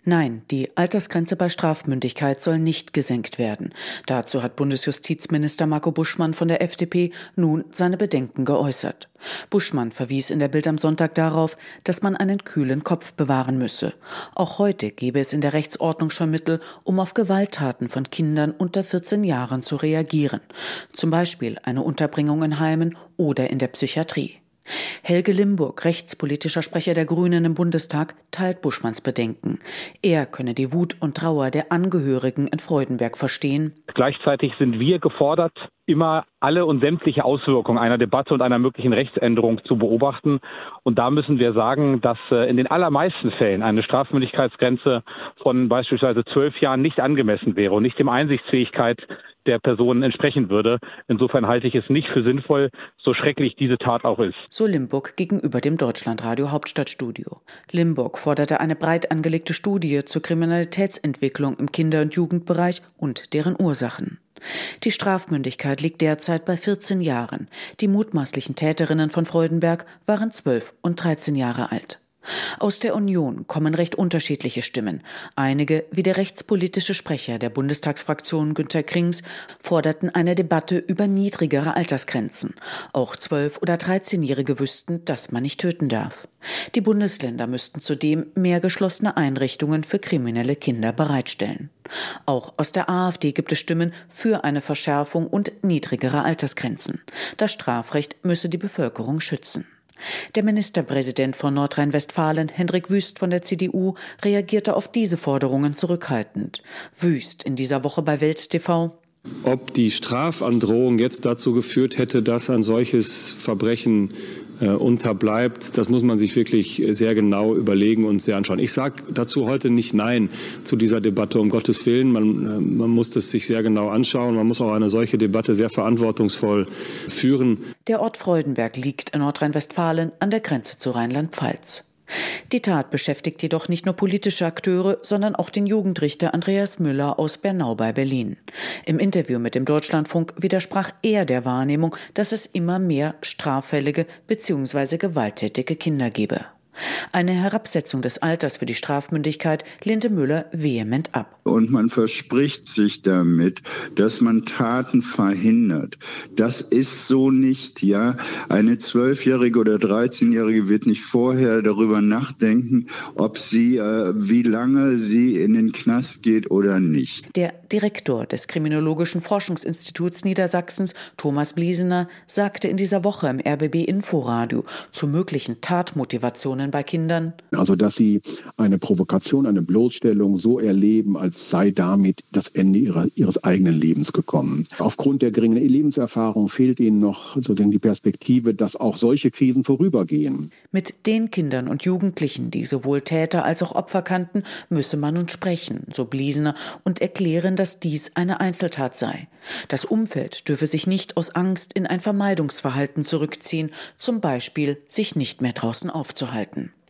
Nein, die Altersgrenze bei Strafmündigkeit soll nicht gesenkt werden. Dazu hat Bundesjustizminister Marco Buschmann von der FDP nun seine Bedenken geäußert. Buschmann verwies in der Bild am Sonntag darauf, dass man einen kühlen Kopf bewahren müsse. Auch heute gebe es in der Rechtsordnung schon Mittel, um auf Gewalttaten von Kindern unter 14 Jahren zu reagieren. Zum Beispiel eine Unterbringung in Heimen oder in der Psychiatrie. Helge Limburg, rechtspolitischer Sprecher der Grünen im Bundestag, teilt Buschmanns Bedenken. Er könne die Wut und Trauer der Angehörigen in Freudenberg verstehen. Gleichzeitig sind wir gefordert, immer alle und sämtliche Auswirkungen einer Debatte und einer möglichen Rechtsänderung zu beobachten. Und da müssen wir sagen, dass in den allermeisten Fällen eine Strafmündigkeitsgrenze von beispielsweise 12 Jahren nicht angemessen wäre und nicht dem Einsichtsfähigkeit der Personen entsprechen würde. Insofern halte ich es nicht für sinnvoll, so schrecklich diese Tat auch ist. So Limburg gegenüber dem Deutschlandradio Hauptstadtstudio. Limburg forderte eine breit angelegte Studie zur Kriminalitätsentwicklung im Kinder- und Jugendbereich und deren Ursachen. Die Strafmündigkeit liegt derzeit bei 14 Jahren. Die mutmaßlichen Täterinnen von Freudenberg waren 12 und 13 Jahre alt. Aus der Union kommen recht unterschiedliche Stimmen. Einige, wie der rechtspolitische Sprecher der Bundestagsfraktion Günter Krings, forderten eine Debatte über niedrigere Altersgrenzen. Auch 12- oder 13-Jährige wüssten, dass man nicht töten darf. Die Bundesländer müssten zudem mehr geschlossene Einrichtungen für kriminelle Kinder bereitstellen. Auch aus der AfD gibt es Stimmen für eine Verschärfung und niedrigere Altersgrenzen. Das Strafrecht müsse die Bevölkerung schützen. Der Ministerpräsident von Nordrhein-Westfalen, Hendrik Wüst von der CDU, reagierte auf diese Forderungen zurückhaltend. Wüst in dieser Woche bei Welt TV: Ob die Strafandrohung jetzt dazu geführt hätte, dass ein solches Verbrechen unterbleibt, das muss man sich wirklich sehr genau überlegen und sehr anschauen. Ich sage dazu heute nicht Nein zu dieser Debatte, um Gottes Willen. Man muss das sich sehr genau anschauen. Man muss auch eine solche Debatte sehr verantwortungsvoll führen. Der Ort Freudenberg liegt in Nordrhein-Westfalen an der Grenze zu Rheinland-Pfalz. Die Tat beschäftigt jedoch nicht nur politische Akteure, sondern auch den Jugendrichter Andreas Müller aus Bernau bei Berlin. Im Interview mit dem Deutschlandfunk widersprach er der Wahrnehmung, dass es immer mehr straffällige bzw. gewalttätige Kinder gebe. Eine Herabsetzung des Alters für die Strafmündigkeit lehnte Müller vehement ab. Und man verspricht sich damit, dass man Taten verhindert. Das ist so nicht, ja. Eine 12-Jährige oder 13-Jährige wird nicht vorher darüber nachdenken, ob sie, wie lange sie in den Knast geht oder nicht. Der Direktor des Kriminologischen Forschungsinstituts Niedersachsens, Thomas Bliesener, sagte in dieser Woche im RBB Inforadio zu möglichen Tatmotivationen bei Kindern: Also, dass sie eine Provokation, eine Bloßstellung so erleben, als sei damit das Ende ihres eigenen Lebens gekommen. Aufgrund der geringen Lebenserfahrung fehlt ihnen noch sozusagen die Perspektive, dass auch solche Krisen vorübergehen. Mit den Kindern und Jugendlichen, die sowohl Täter als auch Opfer kannten, müsse man nun sprechen, so Bliesener, und erklären, dass dies eine Einzeltat sei. Das Umfeld dürfe sich nicht aus Angst in ein Vermeidungsverhalten zurückziehen, zum Beispiel sich nicht mehr draußen aufzuhalten.